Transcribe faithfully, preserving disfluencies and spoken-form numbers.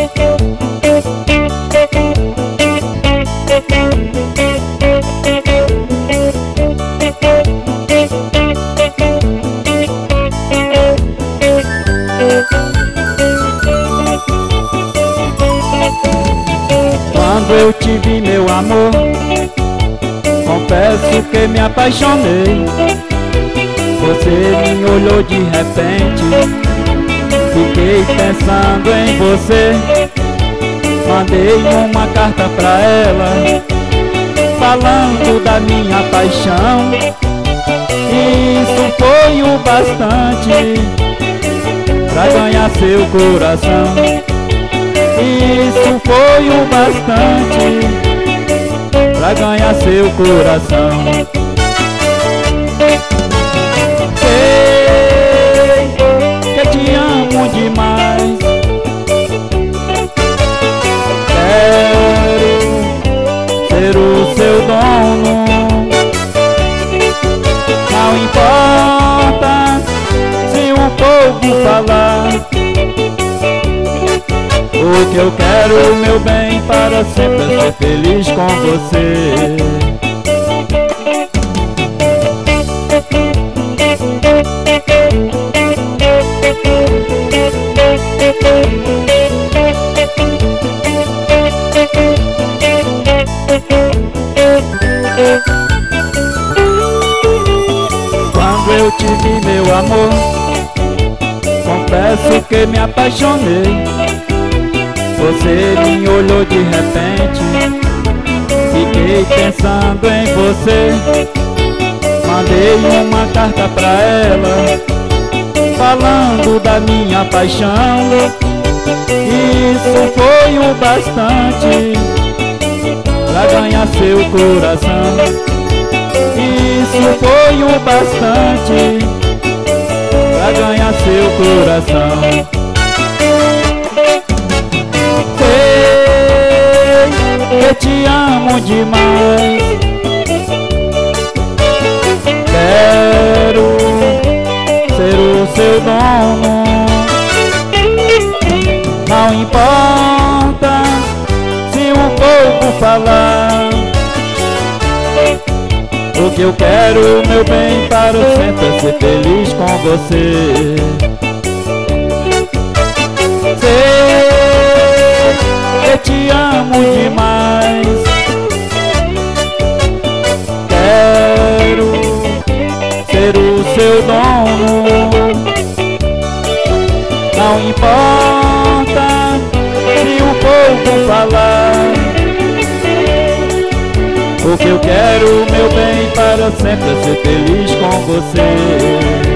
Quando eu te vi, meu amor, confesso que me apaixonei. Você me olhou de repente, fiquei pensando em você. Mandei uma carta pra ela, falando da minha paixão. Isso foi o bastante pra ganhar seu coração. Isso foi o bastante pra ganhar seu coração. Sei que te amo demais, quero ser o seu dono. Não importa se o povo falar, o que eu quero, meu bem, para sempre é ser feliz com você. Quando eu te vi, meu amor, confesso que me apaixonei. Você me olhou de repente, fiquei pensando em você. Mandei uma carta pra ela, falando da minha paixão. Isso foi o bastante pra ganhar seu coração. Isso foi o bastante pra ganhar seu coração. Eu te amo demais, quero ser o seu dono. Não importa se o povo falar, o que eu quero, meu bem, para sempre é ser feliz com você. Eu te amo demais, quero ser o seu dono. Não importa se o povo falar, o que eu quero, meu bem, para sempre é ser feliz com você.